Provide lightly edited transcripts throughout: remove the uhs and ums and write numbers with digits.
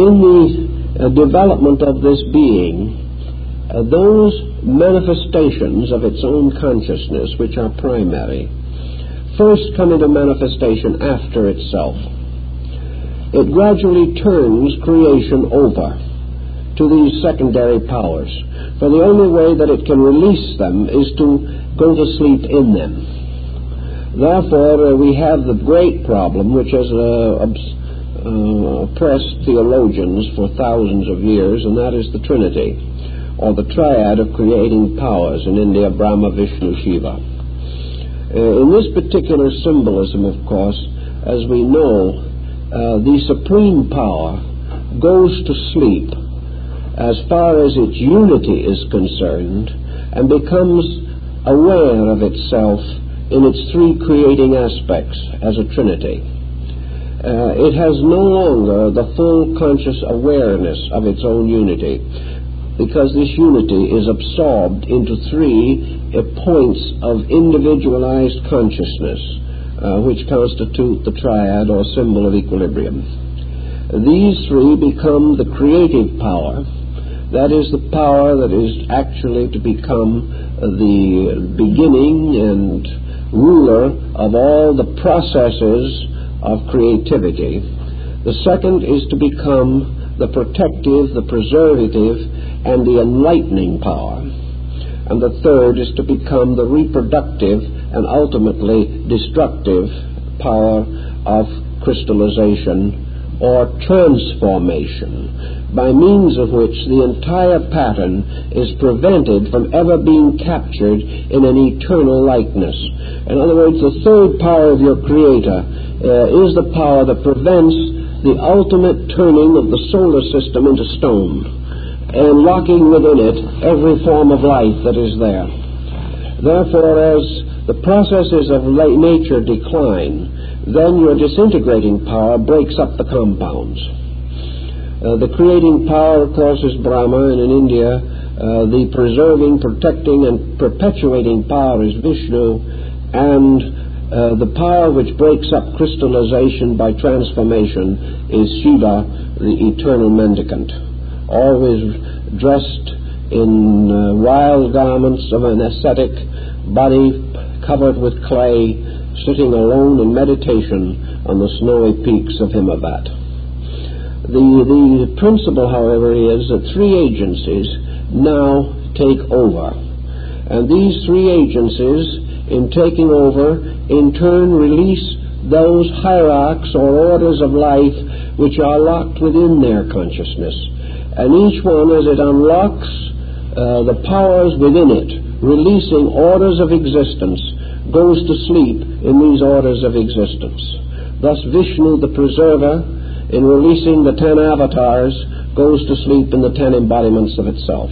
in the development of this being, those manifestations of its own consciousness, which are primary, first come into manifestation after itself. It gradually turns creation over to these secondary powers, for the only way that it can release them is to go to sleep in them. Therefore, we have the great problem which has oppressed theologians for thousands of years, and that is the Trinity, or the triad of creating powers in India: Brahma, Vishnu, Shiva. In this particular symbolism, of course, as we know, the supreme power goes to sleep as far as its unity is concerned and becomes aware of itself in its three creating aspects as a trinity. It has no longer the full conscious awareness of its own unity, because this unity is absorbed into three points of individualized consciousness, which constitute the triad or symbol of equilibrium. These three become the creative power. That is the power that is actually to become the beginning and ruler of all the processes of creativity. The second is to become the protective, the preservative, and the enlightening power. And the third is to become the reproductive and ultimately destructive power of crystallization or transformation, by means of which the entire pattern is prevented from ever being captured in an eternal likeness. In other words, the third power of your Creator is the power that prevents the ultimate turning of the solar system into stone and locking within it every form of life that is there. Therefore, as the processes of nature decline, then your disintegrating power breaks up the compounds. The creating power, of course, is Brahma, and in India, the preserving, protecting, and perpetuating power is Vishnu, and the power which breaks up crystallization by transformation is Shiva, the eternal mendicant, always dressed in wild garments of an ascetic, body covered with clay, sitting alone in meditation on the snowy peaks of Himavat. The principle, however, is that three agencies now take over. And these three agencies, in taking over, in turn release those hierarchs or orders of life which are locked within their consciousness. And each one, as it unlocks the powers within it, releasing orders of existence, goes to sleep in these orders of existence. Thus Vishnu, the preserver, in releasing the 10 avatars, goes to sleep in the 10 embodiments of itself.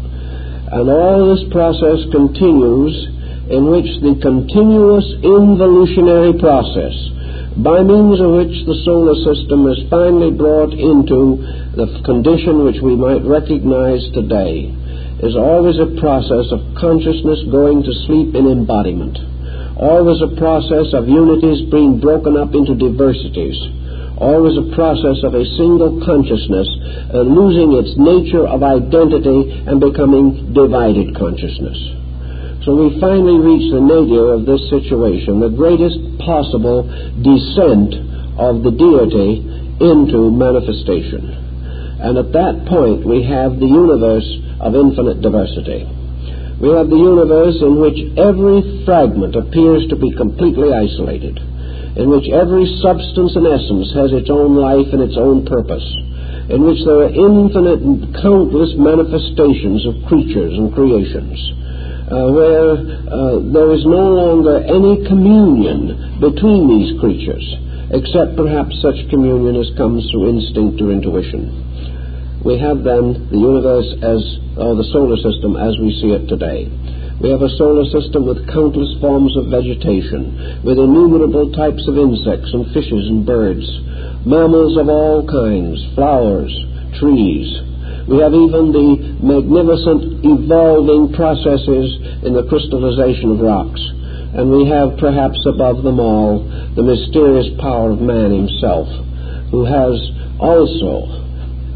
And all this process continues, in which the continuous involutionary process, by means of which the solar system is finally brought into the condition which we might recognize today, is always a process of consciousness going to sleep in embodiment. Always a process of unities being broken up into diversities. Always a process of a single consciousness losing its nature of identity and becoming divided consciousness. So we finally reach the nadir of this situation, the greatest possible descent of the deity into manifestation. And at that point we have the universe of infinite diversity. We have the universe in which every fragment appears to be completely isolated, in which every substance and essence has its own life and its own purpose, in which there are infinite and countless manifestations of creatures and creations, where there is no longer any communion between these creatures, except perhaps such communion as comes through instinct or intuition. We have then the universe the solar system as we see it today. We have a solar system with countless forms of vegetation, with innumerable types of insects and fishes and birds, mammals of all kinds, flowers, trees. We have even the magnificent evolving processes in the crystallization of rocks. And we have, perhaps above them all, the mysterious power of man himself, who has also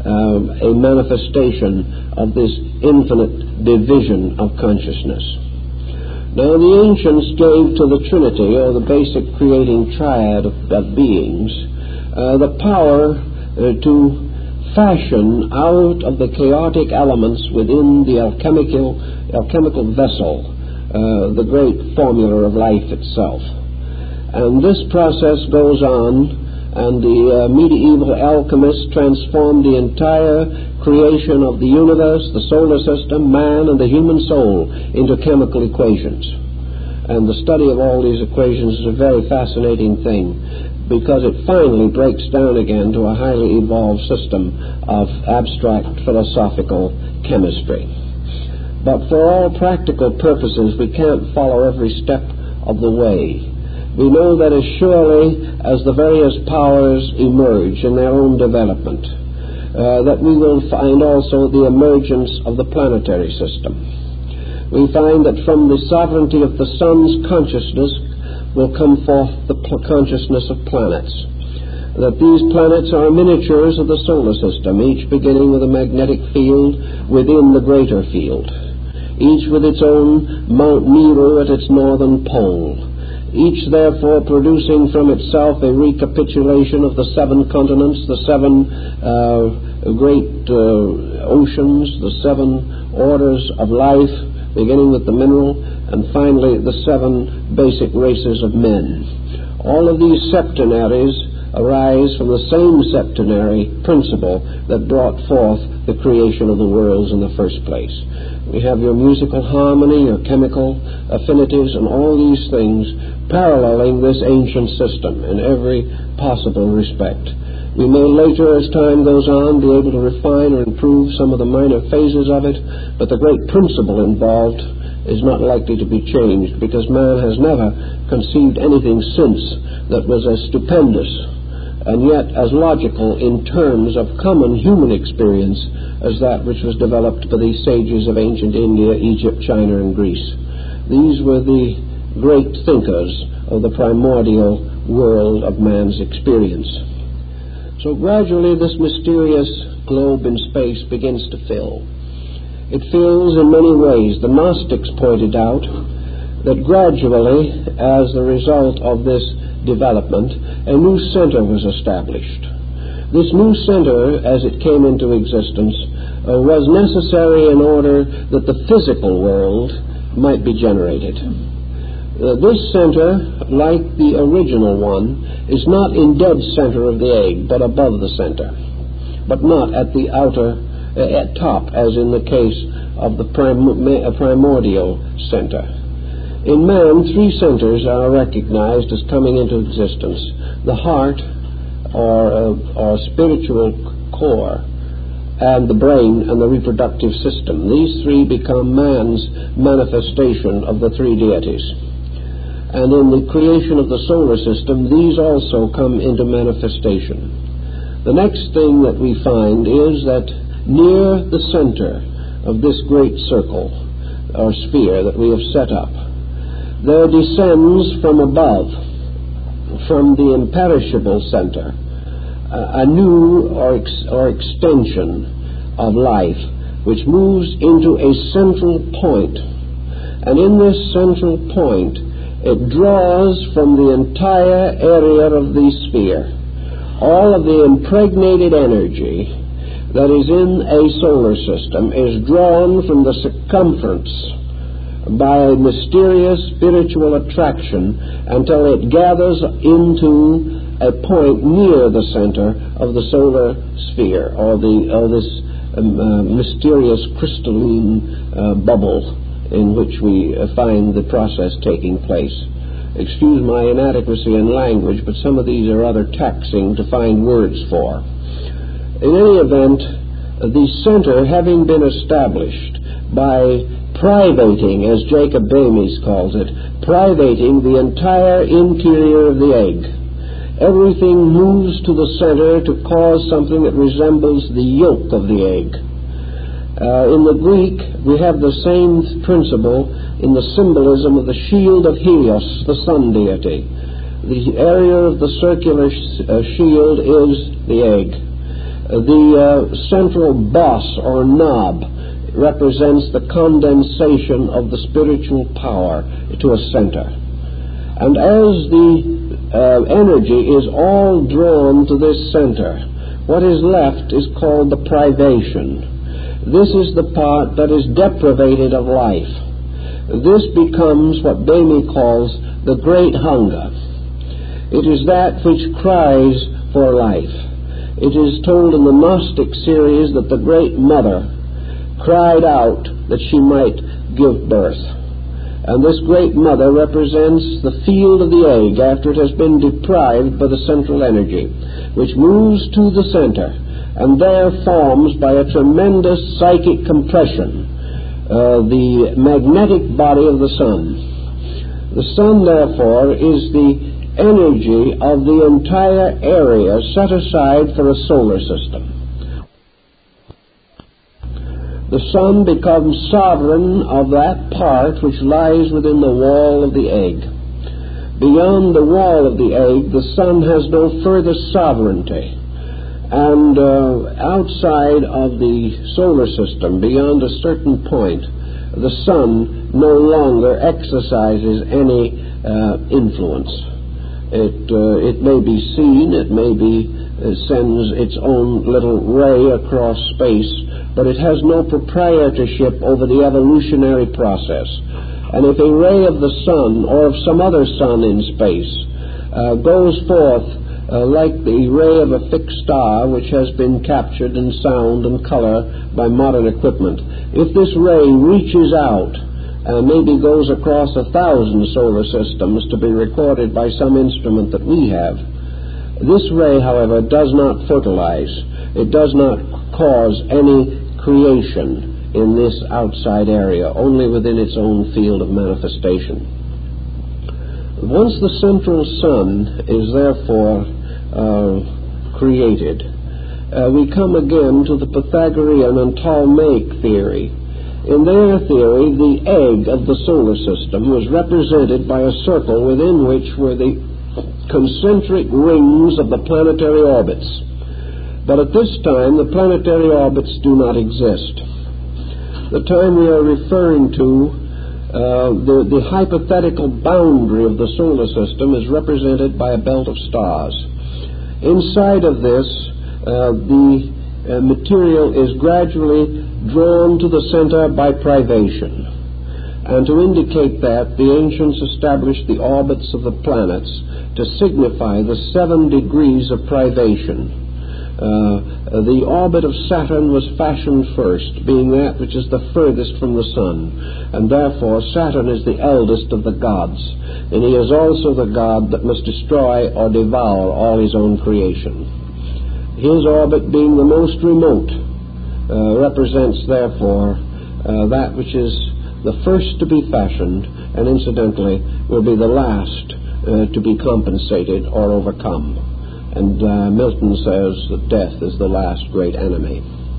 a manifestation of this infinite division of consciousness. Now, the ancients gave to the Trinity, or the basic creating triad of beings, the power to fashion out of the chaotic elements within the alchemical vessel the great formula of life itself. And this process goes on, and the medieval alchemists transformed the entire creation of the universe, the solar system, man, and the human soul into chemical equations. And the study of all these equations is a very fascinating thing, because it finally breaks down again to a highly evolved system of abstract philosophical chemistry. But for all practical purposes, we can't follow every step of the way. We know that as surely as the various powers emerge in their own development, that we will find also the emergence of the planetary system. We find that from the sovereignty of the sun's consciousness will come forth the consciousness of planets. That these planets are miniatures of the solar system, each beginning with a magnetic field within the greater field, each with its own Mount Meru at its northern pole, each therefore producing from itself a recapitulation of the 7 continents, the 7 great oceans, the 7 orders of life, beginning with the mineral, and finally the 7 basic races of men. All of these septenaries arise from the same septenary principle that brought forth the creation of the worlds in the first place. We have your musical harmony, your chemical affinities, and all these things paralleling this ancient system in every possible respect. We may later, as time goes on, be able to refine or improve some of the minor phases of it, but the great principle involved is not likely to be changed, because man has never conceived anything since that was as stupendous and yet as logical in terms of common human experience as that which was developed by these sages of ancient India, Egypt, China, and Greece. These were the great thinkers of the primordial world of man's experience. So gradually this mysterious globe in space begins to fill. It fills in many ways. The Gnostics pointed out that gradually, as the result of this development, a new center was established. This new center, as it came into existence, was necessary in order that the physical world might be generated. This center, like the original one, is not in dead center of the egg, but above the center, but not at the outer, at top, as in the case of the primordial center. In man, 3 centers are recognized as coming into existence: the heart, or spiritual core, and the brain and the reproductive system. These 3 become man's manifestation of the 3 deities. And in the creation of the solar system, these also come into manifestation. The next thing that we find is that near the center of this great circle, or sphere that we have set up, there descends from above, from the imperishable center, a new or extension of life, which moves into a central point. And in this central point, it draws from the entire area of the sphere all of the impregnated energy that is in a solar system is drawn from the circumference by a mysterious spiritual attraction until it gathers into a point near the center of the solar sphere, or this mysterious crystalline bubble in which we find the process taking place. Excuse my inadequacy in language, but some of these are rather taxing to find words for. In any event, the center having been established by privating, as Jacob Boehme calls it, privating the entire interior of the egg, everything moves to the center to cause something that resembles the yolk of the egg. In the Greek, we have the same principle in the symbolism of the shield of Helios, the sun deity. The area of the circular shield is the egg. The central boss or knob represents the condensation of the spiritual power to a center. And as the energy is all drawn to this center, what is left is called the privation. This is the part that is deprivated of life. This becomes what Bhemi calls the great hunger. It is that which cries for life. It is told in the Gnostic series that the Great Mother cried out that she might give birth. And this Great Mother represents the field of the egg after it has been deprived by the central energy, which moves to the center and there forms by a tremendous psychic compression the magnetic body of the sun. The sun, therefore, is the energy of the entire area set aside for a solar system. The sun becomes sovereign of that part which lies within the wall of the egg. Beyond the wall of the egg, the sun has no further sovereignty. And outside of the solar system, beyond a certain point, the sun no longer exercises any influence. It may be seen, it may be sends its own little ray across space, but it has no proprietorship over the evolutionary process. And if a ray of the sun or of some other sun in space goes forth like the ray of a fixed star which has been captured in sound and color by modern equipment, if this ray reaches out maybe goes across 1,000 solar systems to be recorded by some instrument that we have, this ray, however, does not fertilize. It does not cause any creation in this outside area, only within its own field of manifestation. Once the central sun is therefore created, we come again to the Pythagorean and Ptolemaic theory. In their theory, the egg of the solar system was represented by a circle within which were the concentric rings of the planetary orbits. But at this time, the planetary orbits do not exist. The time we are referring to, the hypothetical boundary of the solar system is represented by a belt of stars. Inside of this, the material is gradually drawn to the center by privation. And to indicate that, the ancients established the orbits of the planets to signify the 7 degrees of privation. The orbit of Saturn was fashioned first, being that which is the furthest from the sun, and therefore Saturn is the eldest of the gods, and he is also the god that must destroy or devour all his own creation. His orbit, being the most remote, represents therefore that which is the first to be fashioned, and incidentally will be the last to be compensated or overcome. And Milton says that death is the last great enemy.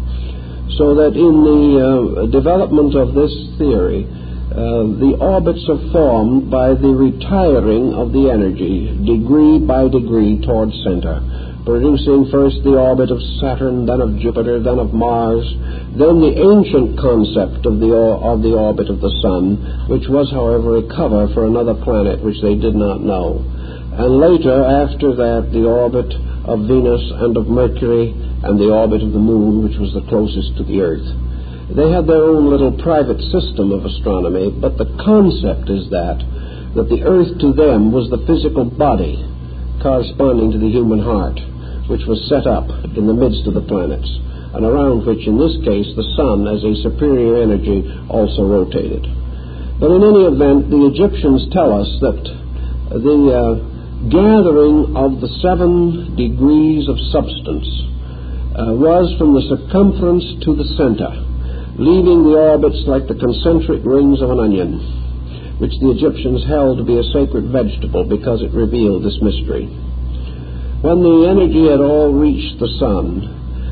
So that in the development of this theory, the orbits are formed by the retiring of the energy, degree by degree towards center, producing first the orbit of Saturn, then of Jupiter, then of Mars, then the ancient concept of the orbit of the Sun, which was, however, a cover for another planet which they did not know. And later, after that, the orbit of Venus and of Mercury, and the orbit of the Moon, which was the closest to the Earth. They had their own little private system of astronomy, but the concept is that the Earth to them was the physical body corresponding to the human heart, which was set up in the midst of the planets, and around which, in this case, the Sun, as a superior energy, also rotated. But in any event, the Egyptians tell us that the gathering of the 7 degrees of substance was from the circumference to the center, leaving the orbits like the concentric rings of an onion, which the Egyptians held to be a sacred vegetable because it revealed this mystery. When the energy had all reached the sun,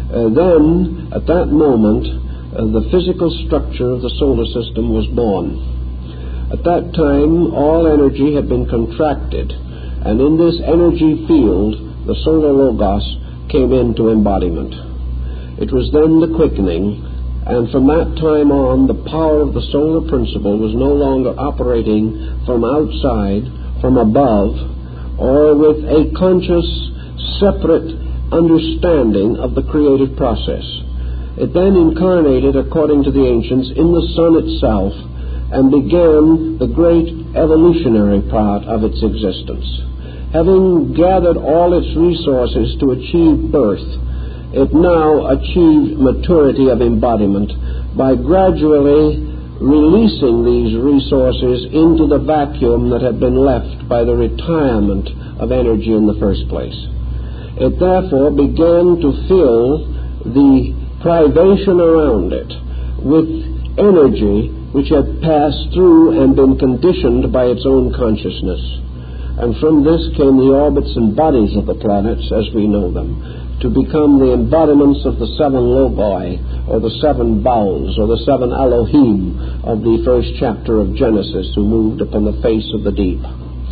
then, at that moment, the physical structure of the solar system was born. At that time, all energy had been contracted, and in this energy field, the solar logos came into embodiment. It was then the quickening, and from that time on, the power of the solar principle was no longer operating from outside, from above, or with a conscious, separate understanding of the creative process. It then incarnated, according to the ancients, in the sun itself, and began the great evolutionary part of its existence. Having gathered all its resources to achieve birth, it now achieved maturity of embodiment by gradually releasing these resources into the vacuum that had been left by the retirement of energy in the first place. It therefore began to fill the privation around it with energy which had passed through and been conditioned by its own consciousness. And from this came the orbits and bodies of the planets as we know them, to become the embodiments of the seven logoi, or the seven bowels, or the seven Elohim of the first chapter of Genesis, who moved upon the face of the deep.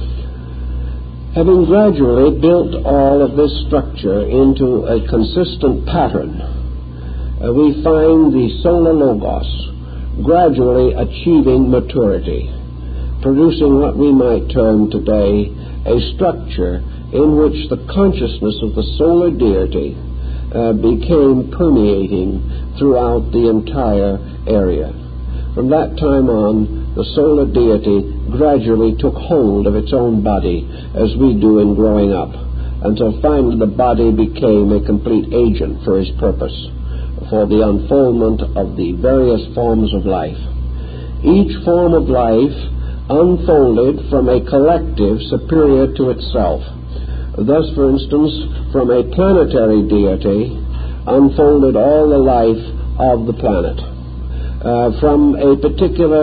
Having gradually built all of this structure into a consistent pattern, we find the solar logos gradually achieving maturity, producing what we might term today a structure in which the consciousness of the solar deity became permeating throughout the entire area. From that time on, the solar deity gradually took hold of its own body, as we do in growing up, until finally the body became a complete agent for his purpose, for the unfoldment of the various forms of life. Each form of life unfolded from a collective superior to itself. Thus, for instance, from a planetary deity unfolded all the life of the planet. From a particular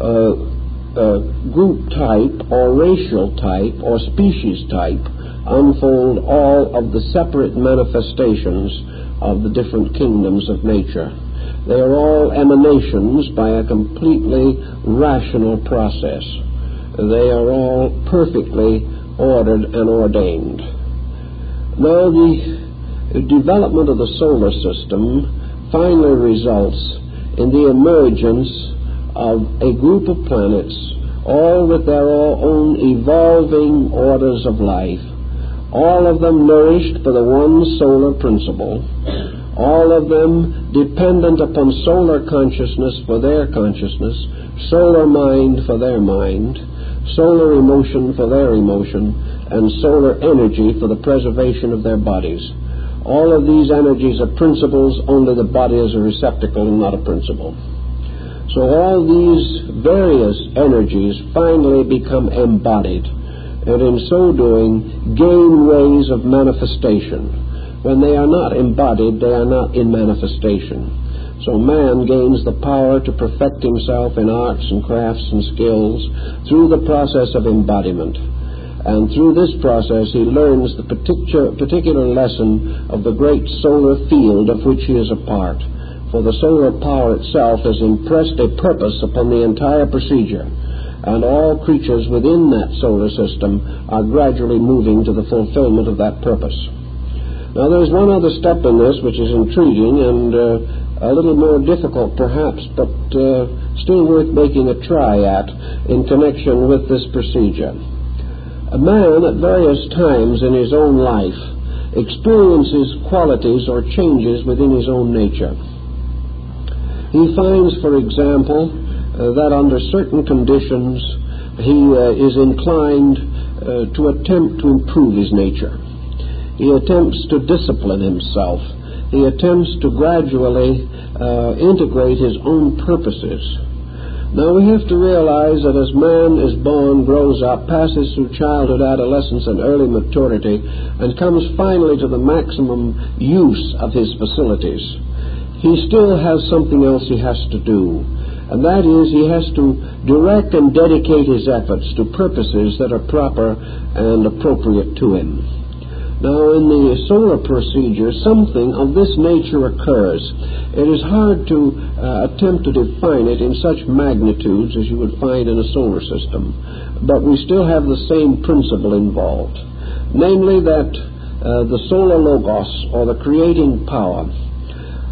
group type or racial type or species type unfold all of the separate manifestations of the different kingdoms of nature. They are all emanations by a completely rational process. They are all perfectly ordered and ordained. Now, the development of the solar system finally results in the emergence of a group of planets, all with their own evolving orders of life, all of them nourished by the one solar principle, all of them dependent upon solar consciousness for their consciousness, solar mind for their mind, solar emotion for their emotion, and solar energy for the preservation of their bodies. All of these energies are principles, only the body is a receptacle and not a principle. So all these various energies finally become embodied, and in so doing gain ways of manifestation. When they are not embodied, they are not in manifestation. So man gains the power to perfect himself in arts and crafts and skills through the process of embodiment. And through this process he learns the particular lesson of the great solar field of which he is a part. For the solar power itself has impressed a purpose upon the entire procedure, and all creatures within that solar system are gradually moving to the fulfillment of that purpose. Now there's one other step in this which is intriguing and a little more difficult perhaps, but still worth making a try at in connection with this procedure. A man at various times in his own life experiences qualities or changes within his own nature. He finds, for example, that under certain conditions he is inclined to attempt to improve his nature. He attempts to discipline himself. He attempts to gradually integrate his own purposes. Now we have to realize that as man is born, grows up, passes through childhood, adolescence, and early maturity, and comes finally to the maximum use of his facilities, he still has something else he has to do. And that is, he has to direct and dedicate his efforts to purposes that are proper and appropriate to him. Now, in the solar procedure, something of this nature occurs. It is hard to attempt to define it in such magnitudes as you would find in a solar system, but we still have the same principle involved, namely that the solar logos, or the creating power,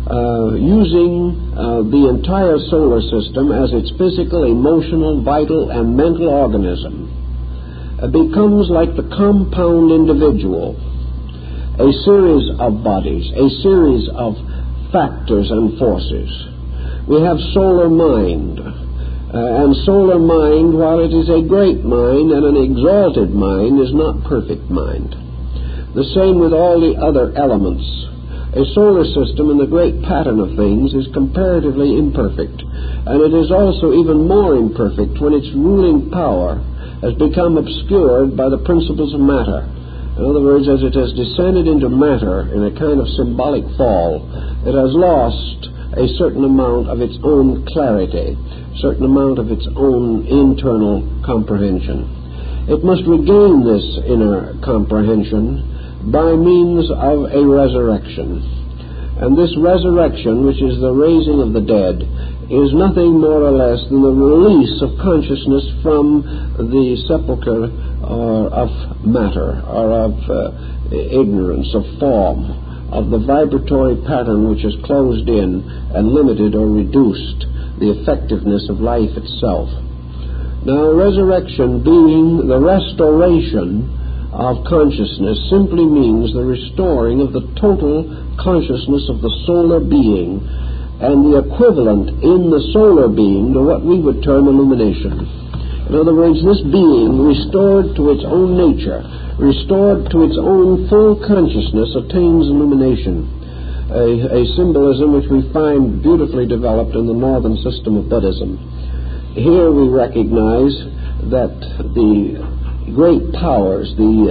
using the entire solar system as its physical, emotional, vital, and mental organism, becomes like the compound individual, a series of bodies, a series of factors and forces. We have solar mind, and solar mind, while it is a great mind and an exalted mind, is not perfect mind. The same with all the other elements. A solar system in the great pattern of things is comparatively imperfect, and it is also even more imperfect when its ruling power has become obscured by the principles of matter. In other words, as it has descended into matter in a kind of symbolic fall, it has lost a certain amount of its own clarity, a certain amount of its own internal comprehension. It must regain this inner comprehension by means of a resurrection. And this resurrection, which is the raising of the dead, is nothing more or less than the release of consciousness from the sepulchre of matter, or of ignorance, of form, of the vibratory pattern which has closed in and limited or reduced the effectiveness of life itself. Now, resurrection being the restoration of consciousness simply means the restoring of the total consciousness of the solar being, and the equivalent in the solar being to what we would term illumination. In other words, this being restored to its own nature, restored to its own full consciousness, attains illumination, a symbolism which we find beautifully developed in the northern system of Buddhism. Here we recognize that the great powers, the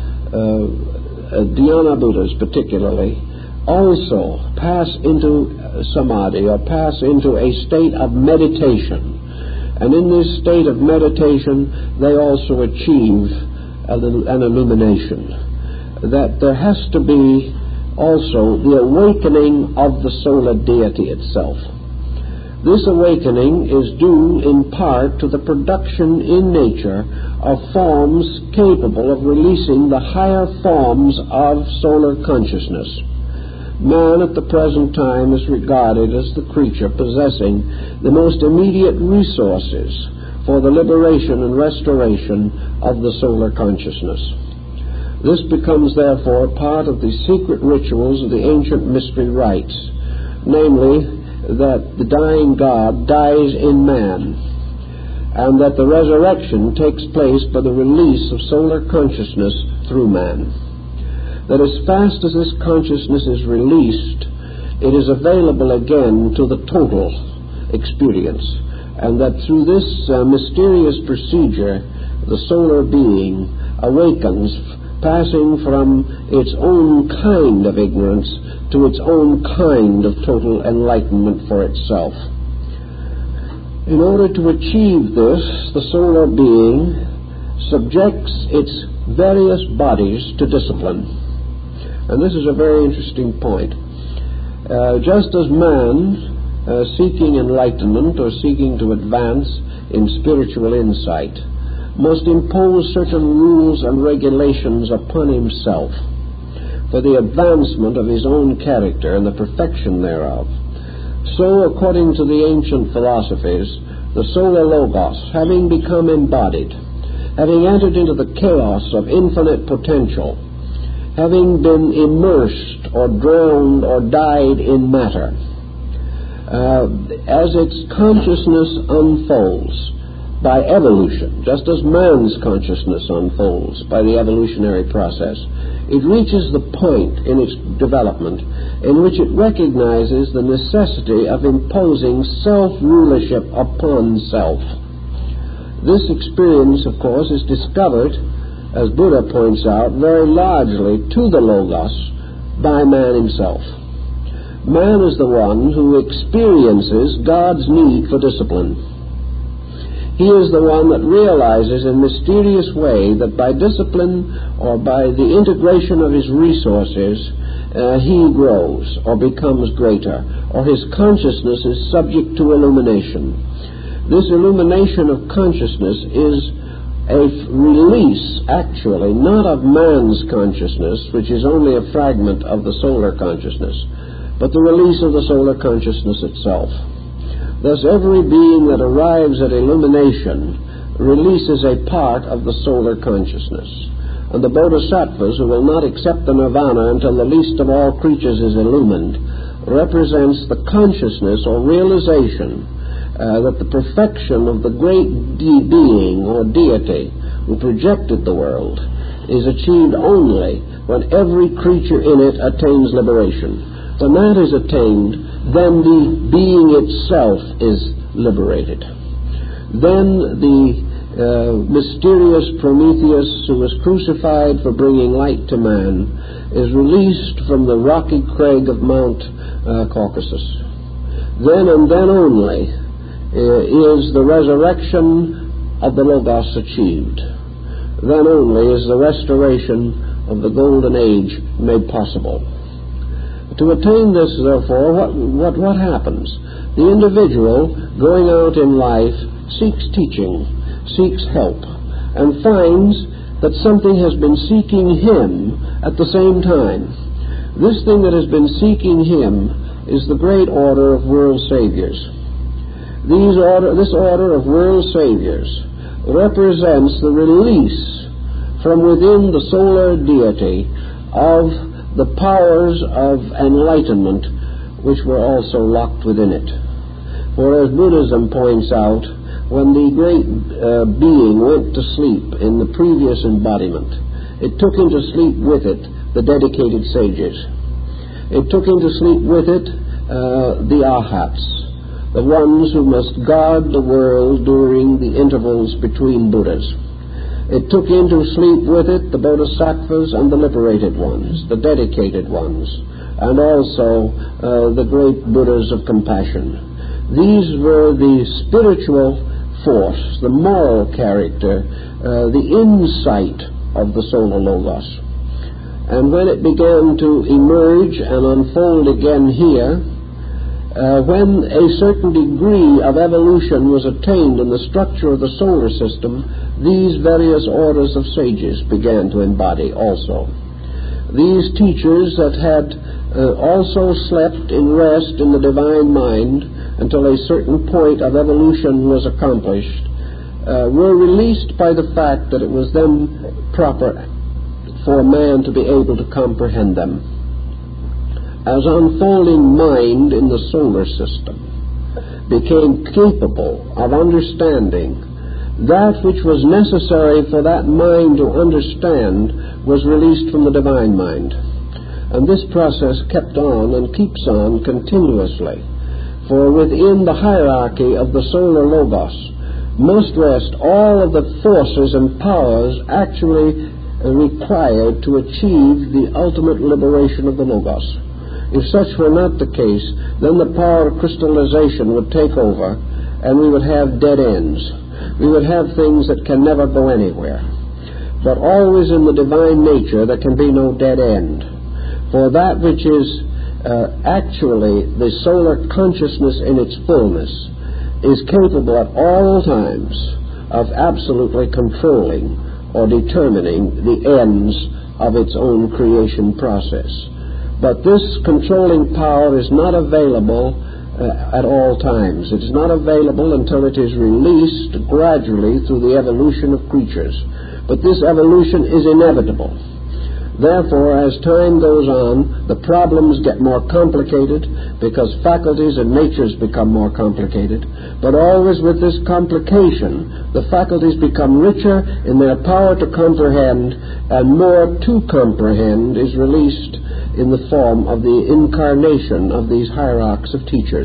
Dhyana Buddhas particularly, also pass into samadhi, or pass into a state of meditation. And in this state of meditation, they also achieve an illumination. That there has to be also the awakening of the solar deity itself. This awakening is due in part to the production in nature of forms capable of releasing the higher forms of solar consciousness. Man at the present time is regarded as the creature possessing the most immediate resources for the liberation and restoration of the solar consciousness. This becomes, therefore, part of the secret rituals of the ancient mystery rites, namely, that the dying God dies in man, and that the resurrection takes place by the release of solar consciousness through man. That as fast as this consciousness is released, it is available again to the total experience, and that through this mysterious procedure, the solar being awakens, passing from its own kind of ignorance to its own kind of total enlightenment for itself. In order to achieve this, the solar being subjects its various bodies to discipline. And this is a very interesting point. Just as man, seeking enlightenment or seeking to advance in spiritual insight, must impose certain rules and regulations upon himself for the advancement of his own character and the perfection thereof, so, according to the ancient philosophies, the solar logos, having become embodied, having entered into the chaos of infinite potential, having been immersed or drowned or died in matter, as its consciousness unfolds by evolution, just as man's consciousness unfolds by the evolutionary process, it reaches the point in its development in which it recognizes the necessity of imposing self-rulership upon self. This experience, of course, is discovered, as Buddha points out, very largely to the Logos by man himself. Man is the one who experiences God's need for discipline. He is the one that realizes in a mysterious way that by discipline or by the integration of his resources, he grows or becomes greater, or his consciousness is subject to illumination. This illumination of consciousness is a release, actually, not of man's consciousness, which is only a fragment of the solar consciousness, but the release of the solar consciousness itself. Thus, every being that arrives at illumination releases a part of the solar consciousness. And the bodhisattvas, who will not accept the nirvana until the least of all creatures is illumined, represents the consciousness or realization that the perfection of the great being or deity who projected the world is achieved only when every creature in it attains liberation. When that is attained, then the being itself is liberated. Then the mysterious Prometheus, who was crucified for bringing light to man, is released from the rocky crag of Mount Caucasus. Then and then only is the resurrection of the Logos achieved. Then only is the restoration of the golden age made possible. To attain this, therefore, what happens? The individual going out in life seeks teaching, seeks help, and finds that something has been seeking him at the same time. This thing that has been seeking him is the great order of world saviors. This order of world saviors represents the release from within the solar deity of the powers of enlightenment which were also locked within it. For as Buddhism points out, when the great being went to sleep in the previous embodiment, it took into sleep with it the dedicated sages. It took into sleep with it the arhats, the ones who must guard the world during the intervals between Buddhas. It took into sleep with it the bodhisattvas and the liberated ones, the dedicated ones, and also the great Buddhas of compassion. These were the spiritual force, the moral character, the insight of the solar Logos. And when it began to emerge and unfold again here, when a certain degree of evolution was attained in the structure of the solar system, these various orders of sages began to embody also. These teachers that had also slept in rest in the divine mind until a certain point of evolution was accomplished, were released by the fact that it was then proper for man to be able to comprehend them. As unfolding mind in the solar system became capable of understanding, that which was necessary for that mind to understand was released from the divine mind. And this process kept on and keeps on continuously. For within the hierarchy of the solar Logos must rest all of the forces and powers actually required to achieve the ultimate liberation of the Logos. If such were not the case, then the power of crystallization would take over, and we would have dead ends. We would have things that can never go anywhere. But always in the divine nature there can be no dead end. For that which is actually the solar consciousness in its fullness is capable at all times of absolutely controlling or determining the ends of its own creation process. But this controlling power is not available at all times. It is not available until it is released gradually through the evolution of creatures. But this evolution is inevitable. Therefore, as time goes on, the problems get more complicated because faculties and natures become more complicated. But always with this complication, the faculties become richer in their power to comprehend, and more to comprehend is released in the form of the incarnation of these hierarchs of teachers.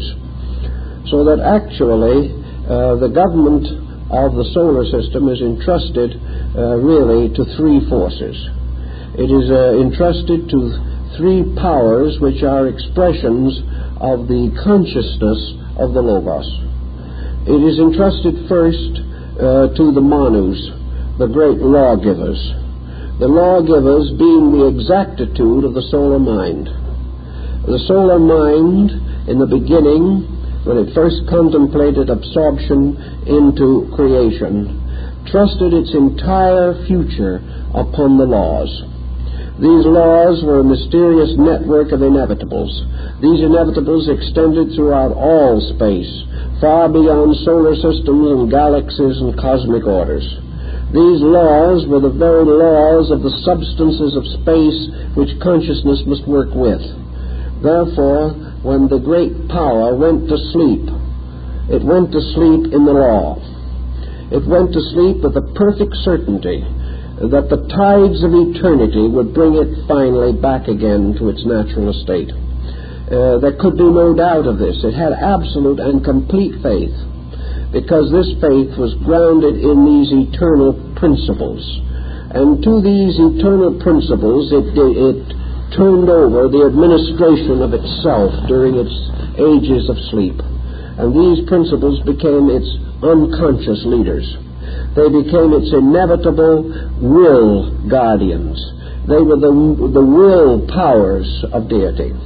So that actually the government of the solar system is entrusted really to three forces. It is entrusted to three powers which are expressions of the consciousness of the Logos. It is entrusted first to the Manus, the great lawgivers. The lawgivers being the exactitude of the solar mind. The solar mind, in the beginning, when it first contemplated absorption into creation, trusted its entire future upon the laws. These laws were a mysterious network of inevitables. These inevitables extended throughout all space, far beyond solar systems and galaxies and cosmic orders. These laws were the very laws of the substances of space which consciousness must work with. Therefore, when the great power went to sleep, it went to sleep in the law. It went to sleep with the perfect certainty that the tides of eternity would bring it finally back again to its natural estate. There could be no doubt of this. It had absolute and complete faith, because this faith was grounded in these eternal principles. And to these eternal principles it turned over the administration of itself during its ages of sleep. And these principles became its unconscious leaders. They became its inevitable will guardians. They were the will powers of deity.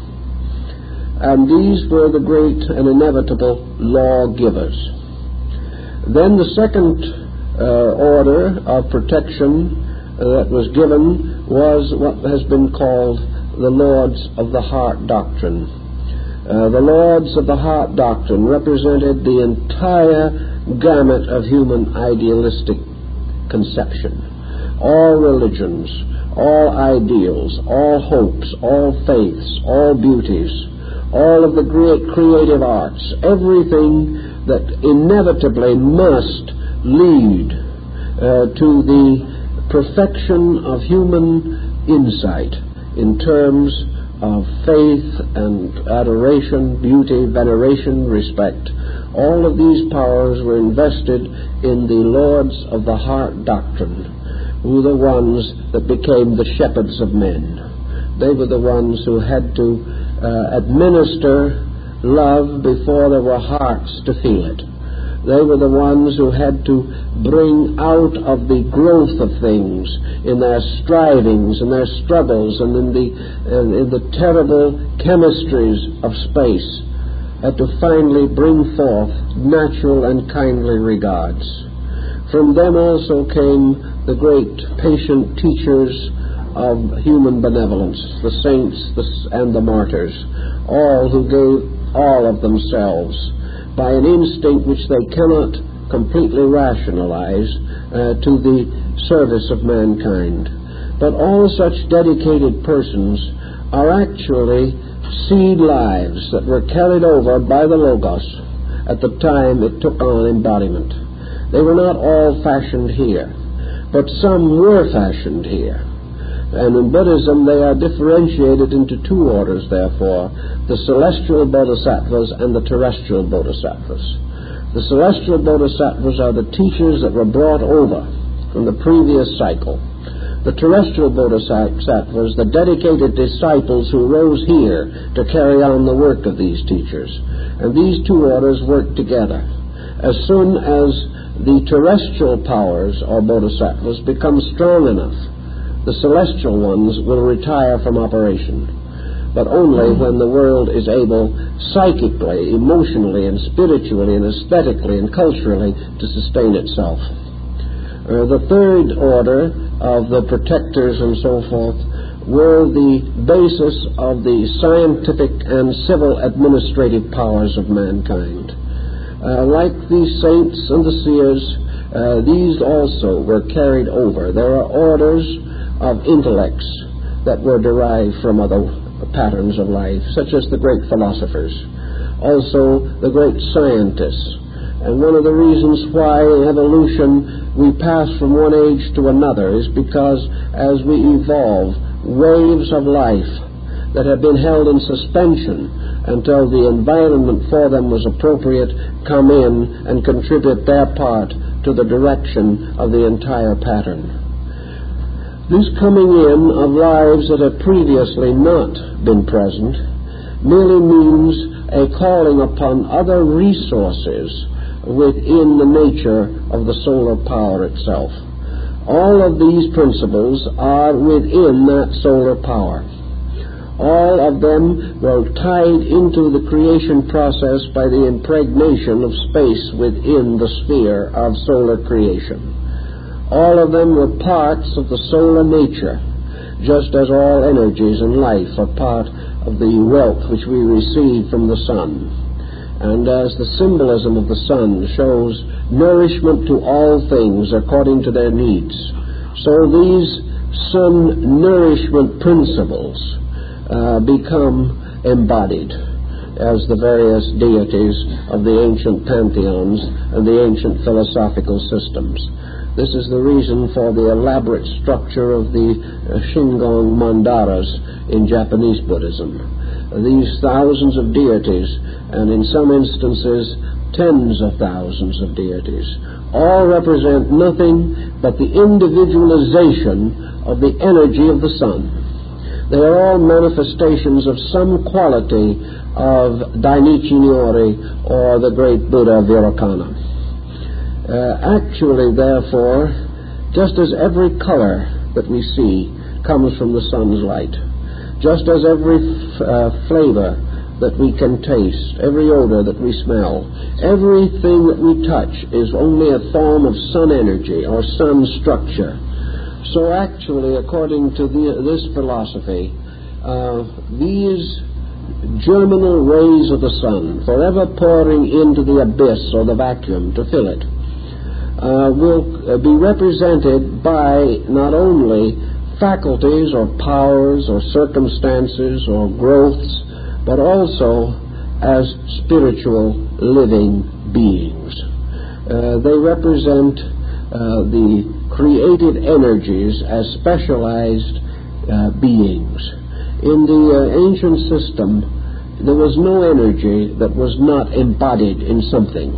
And these were the great and inevitable lawgivers. Then the second order of protection that was given was what has been called the Lords of the Heart doctrine. The Lords of the Heart doctrine represented the entire gamut of human idealistic conception. All religions, all ideals, all hopes, all faiths, all beauties, all of the great creative arts, everything that inevitably must lead to the perfection of human insight in terms of faith and adoration, beauty, veneration, respect. All of these powers were invested in the Lords of the Heart doctrine, who were the ones that became the shepherds of men. They were the ones who had to administer love before there were hearts to feel it. They were the ones who had to bring out of the growth of things in their strivings and their struggles and in the terrible chemistries of space, had to finally bring forth natural and kindly regards. From them also came the great patient teachers of human benevolence, the saints and the martyrs, all who gave all of themselves by an instinct which they cannot completely rationalize to the service of mankind. But all such dedicated persons are actually seed lives that were carried over by the Logos at the time it took on embodiment. They were not all fashioned here, but some were fashioned here. And in Buddhism they are differentiated into two orders, therefore, the celestial bodhisattvas and the terrestrial bodhisattvas. The celestial bodhisattvas are the teachers that were brought over from the previous cycle. The terrestrial bodhisattvas, the dedicated disciples who rose here to carry on the work of these teachers. And these two orders work together. As soon as the terrestrial powers or bodhisattvas become strong enough, the celestial ones will retire from operation, but only when the world is able psychically, emotionally, and spiritually, and aesthetically, and culturally to sustain itself. The third order of the protectors and so forth were the basis of the scientific and civil administrative powers of mankind. Like the saints and the seers, these also were carried over. There are orders of intellects that were derived from other patterns of life, such as the great philosophers, also the great scientists. And one of the reasons why in evolution we pass from one age to another is because as we evolve, waves of life that have been held in suspension until the environment for them was appropriate come in and contribute their part to the direction of the entire pattern. This coming in of lives that have previously not been present merely means a calling upon other resources within the nature of the solar power itself. All of these principles are within that solar power. All of them were tied into the creation process by the impregnation of space within the sphere of solar creation. All of them were parts of the solar nature. just as all energies in life are part of the wealth which we receive from the sun. And as the symbolism of the sun shows nourishment to all things according to their needs, so these sun nourishment principles become embodied as the various deities of the ancient pantheons and the ancient philosophical systems. This is the reason for the elaborate structure of the Shingon mandalas in Japanese Buddhism. These thousands of deities, and in some instances tens of thousands of deities, all represent nothing but the individualization of the energy of the sun. They are all manifestations of some quality of Dainichi Nyori or the great Buddha Virukana. Actually, therefore, just as every color that we see comes from the sun's light, just as every flavor that we can taste, every odor that we smell, everything that we touch is only a form of sun energy or sun structure. So actually, according to this philosophy, these germinal rays of the sun, forever pouring into the abyss or the vacuum to fill it, will be represented by not only faculties or powers or circumstances or growths, but also as spiritual living beings. They represent the created energies as specialized beings. In the ancient system, there was no energy that was not embodied in something.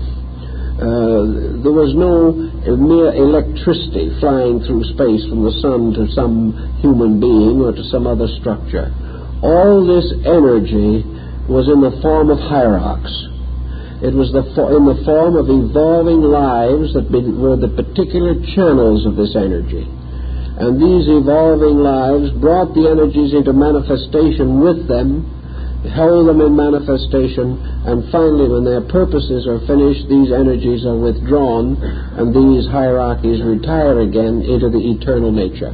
There was no mere electricity flying through space from the sun to some human being or to some other structure. All this energy was in the form of hierarchs. It was in the form of evolving lives that were the particular channels of this energy. And these evolving lives brought the energies into manifestation with them, held them in manifestation, and finally, when their purposes are finished, these energies are withdrawn, and these hierarchies retire again into the eternal nature.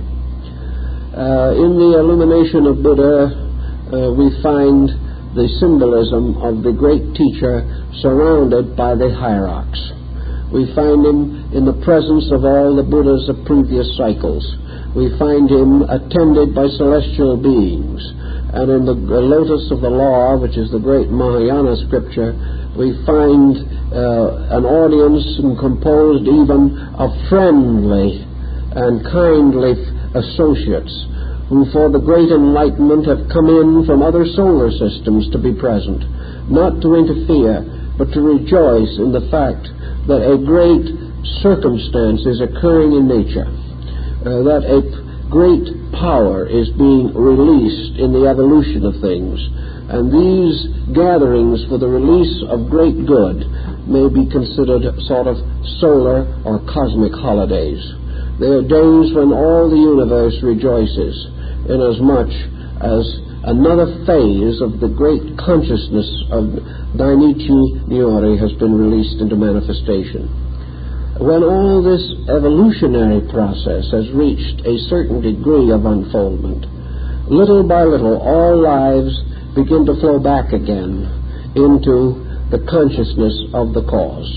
In the illumination of Buddha, we find the symbolism of the great teacher surrounded by the hierarchs. We find him in the presence of all the Buddhas of previous cycles. We find him attended by celestial beings. And in the Lotus of the Law, which is the great Mahayana scripture, we find an audience composed even of friendly and kindly associates who for the great enlightenment have come in from other solar systems to be present, not to interfere, but to rejoice in the fact that a great circumstance is occurring in nature, that a great power is being released in the evolution of things, and these gatherings for the release of great good may be considered sort of solar or cosmic holidays. They are days when all the universe rejoices, inasmuch as another phase of the great consciousness of Dainichi Nyori has been released into manifestation. When all this evolutionary process has reached a certain degree of unfoldment, little by little all lives begin to flow back again into the consciousness of the cause.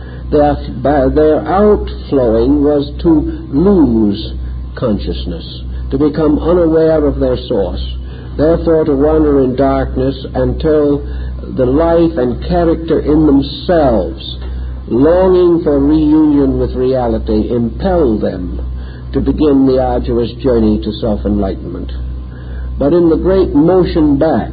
Their outflowing was to lose consciousness, to become unaware of their source, therefore to wander in darkness until the life and character in themselves, longing for reunion with reality, impel them to begin the arduous journey to self-enlightenment. But in the great motion back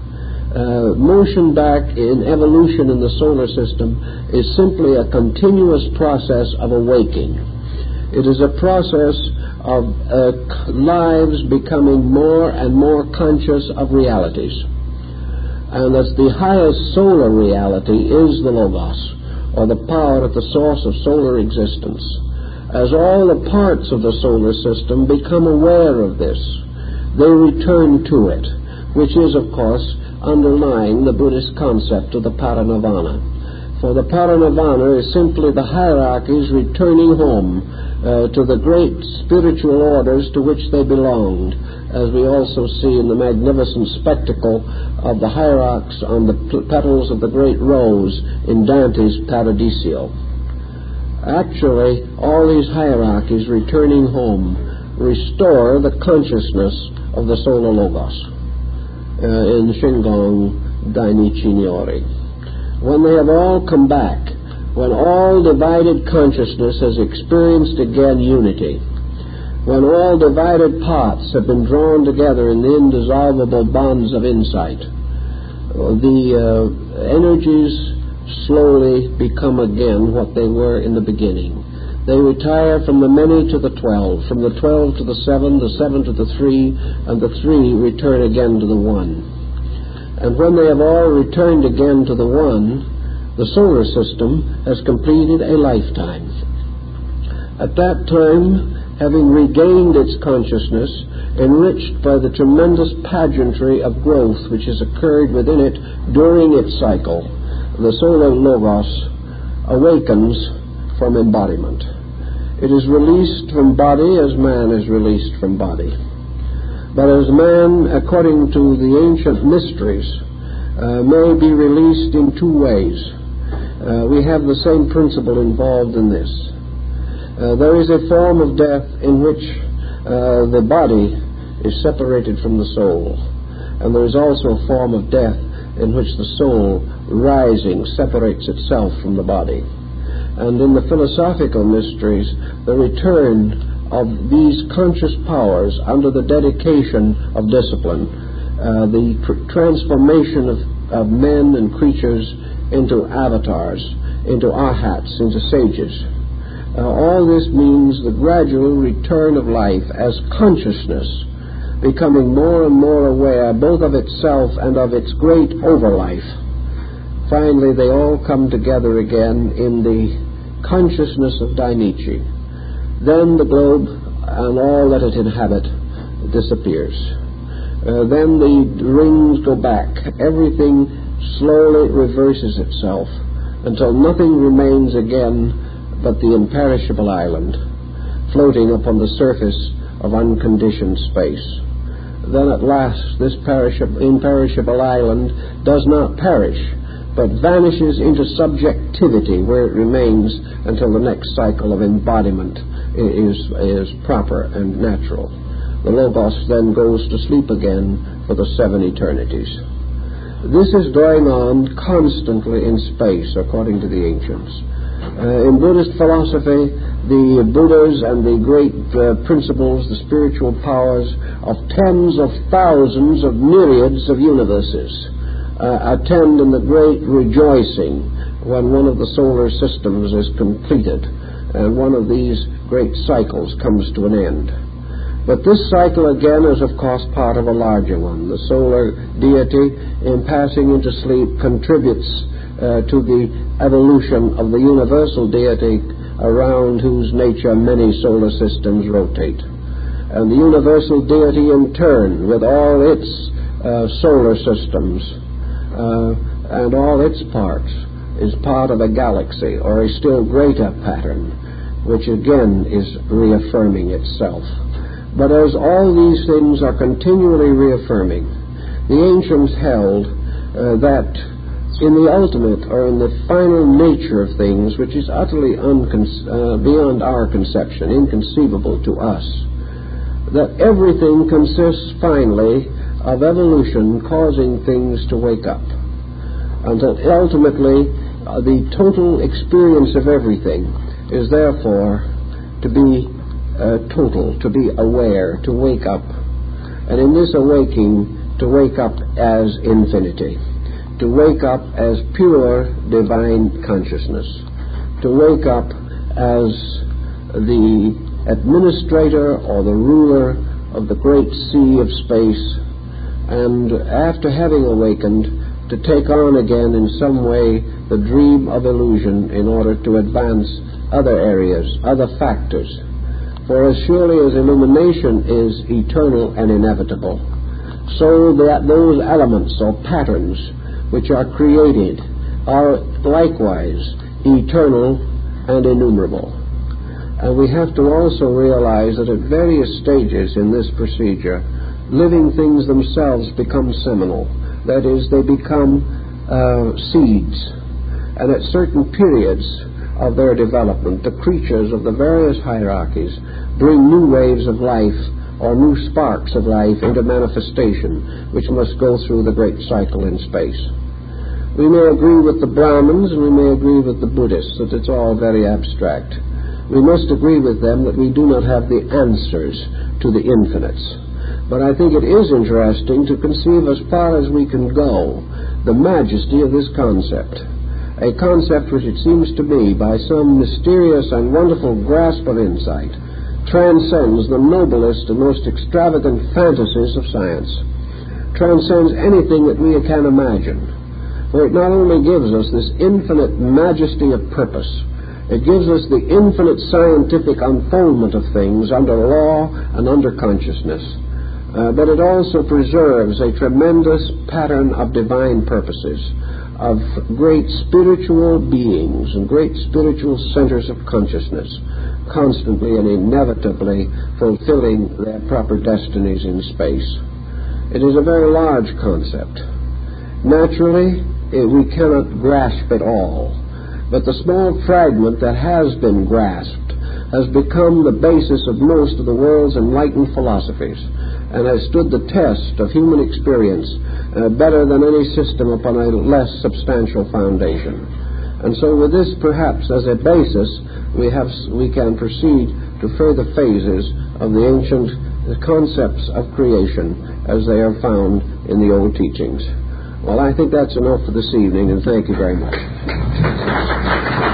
in evolution in the solar system is simply a continuous process of awaking. It is a process of lives becoming more and more conscious of realities. And that the highest solar reality is the Logos, or the power at the source of solar existence. As all the parts of the solar system become aware of this, they return to it, which is, of course, underlying the Buddhist concept of the Parinirvana. For the Parinirvana is simply the hierarchies returning home to the great spiritual orders to which they belonged, as we also see in the magnificent spectacle of the hierarchs on the petals of the great rose in Dante's Paradiso. Actually, all these hierarchies returning home restore the consciousness of the Solar Logos in Shingon Dainichi Nyori. When they have all come back, when all divided consciousness has experienced again unity, when all divided parts have been drawn together in the indissoluble bonds of insight, the energies slowly become again what they were in the beginning. They retire from the many to the 12, from the 12 to the 7 to the 3, and the 3 return again to the 1. And when they have all returned again to the 1, the solar system has completed a lifetime. At that time, having regained its consciousness, enriched by the tremendous pageantry of growth which has occurred within it during its cycle, the Solar Logos awakens from embodiment. It is released from body as man is released from body. But as man, according to the ancient mysteries, may be released in two ways. We have the same principle involved in this. There is a form of death in which the body is separated from the soul, and there is also a form of death in which the soul, rising, separates itself from the body. And in the philosophical mysteries, the return of these conscious powers under the dedication of discipline, the transformation of men and creatures into avatars, into arhats, into sages. All this means the gradual return of life as consciousness, becoming more and more aware both of itself and of its great overlife. Finally, they all come together again in the consciousness of Dainichi. Then the globe and all that it inhabits disappears. Then the rings go back. Everything slowly reverses itself until nothing remains again but the imperishable island, floating upon the surface of unconditioned space. Then at last this imperishable island does not perish, but vanishes into subjectivity, where it remains until the next cycle of embodiment is proper and natural. The Logos then goes to sleep again for the 7 eternities. This is going on constantly in space, according to the ancients. In Buddhist philosophy, the Buddhas and the great principles, the spiritual powers of tens of thousands of myriads of universes attend in the great rejoicing when one of the solar systems is completed and one of these great cycles comes to an end. But this cycle again is of course part of a larger one. The solar deity, in passing into sleep, contributes to the evolution of the universal deity around whose nature many solar systems rotate. And the universal deity in turn, with all its solar systems and all its parts, is part of a galaxy or a still greater pattern, which again is reaffirming itself. But as all these things are continually reaffirming, the ancients held that in the ultimate or in the final nature of things, which is utterly beyond our conception, inconceivable to us, that everything consists finally of evolution causing things to wake up, until ultimately the total experience of everything is therefore to be total, to be aware, to wake up, and in this awaking, to wake up as infinity, to wake up as pure divine consciousness, to wake up as the administrator or the ruler of the great sea of space, and after having awakened, to take on again in some way the dream of illusion in order to advance other areas, other factors. For as surely as illumination is eternal and inevitable, so that those elements or patterns which are created are likewise eternal and innumerable. And we have to also realize that at various stages in this procedure, living things themselves become seminal. That is, they become seeds. And at certain periods of their development, the creatures of the various hierarchies bring new waves of life or new sparks of life into manifestation, which must go through the great cycle in space. We may agree with the Brahmins and we may agree with the Buddhists that it's all very abstract. We must agree with them that we do not have the answers to the infinites. But I think it is interesting to conceive as far as we can go the majesty of this concept, a concept which it seems to me, by some mysterious and wonderful grasp of insight, transcends the noblest and most extravagant fantasies of science, transcends anything that we can imagine. For it not only gives us this infinite majesty of purpose, it gives us the infinite scientific unfoldment of things under law and under consciousness, but it also preserves a tremendous pattern of divine purposes, of great spiritual beings and great spiritual centers of consciousness, constantly and inevitably fulfilling their proper destinies in space. It is a very large concept. Naturally, we cannot grasp it all, but the small fragment that has been grasped has become the basis of most of the world's enlightened philosophies and has stood the test of human experience better than any system upon a less substantial foundation. And so with this perhaps as a basis, we can proceed to further phases of the ancient concepts of creation as they are found in the old teachings. Well, I think that's enough for this evening, and thank you very much.